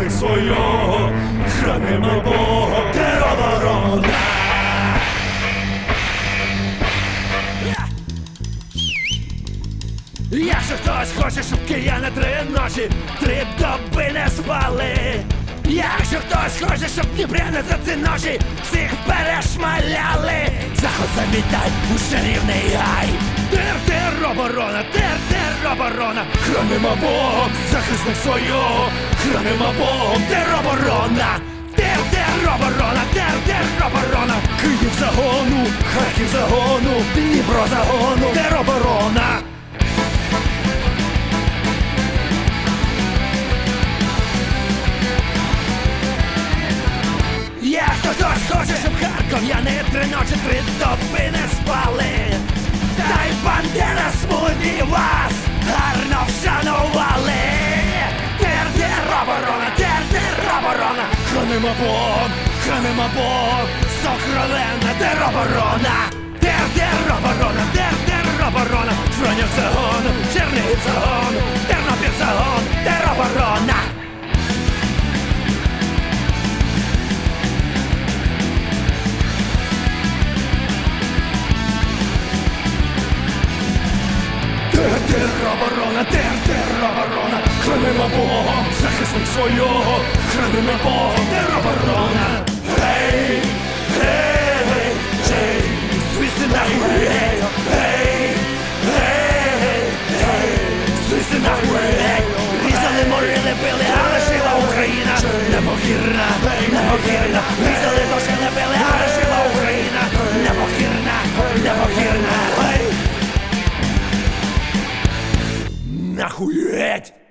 захисник свого, хранимо Богом тероборона. Якщо хтось хоче, щоб кияни 3 ночі, 3 доби не спали. Якщо хтось хоче, щоб дніпряни за ці ночі всіх перешмаляли. Заход завітай у чарівний гай. Тероборона, тероборона, хранимо Богом захисник свого, хранимо Богом тероборона. Тероборона, тероборона, Київ загону, Харків загону, Дніпро загону, тероборона. Якщо хтось хоче, щоб харків'яни 3 ночі, 3 доби не спали, та й бандера смуні вас гарно вшанували. Тероборона, тероборона, хранимо Богом, хранимо Богом, сокровенна тероборона. Тероборона, тероборона, Фронів загон, Чернігів загон, Тернопіль загон, тероборона. Тероборона, тероборона, хранимо Богом захисник свого, хранимо Богом тероборона. Гей, гей, гей, гей, звідси нахуй, гей, гей, гей, гей, звідси нахуй, гей. Різали, морили, били, але жила Україна непокірна, непокірна. Різали, дошки, били, але жила Україна непокірна, непокірна. Нахуй геть!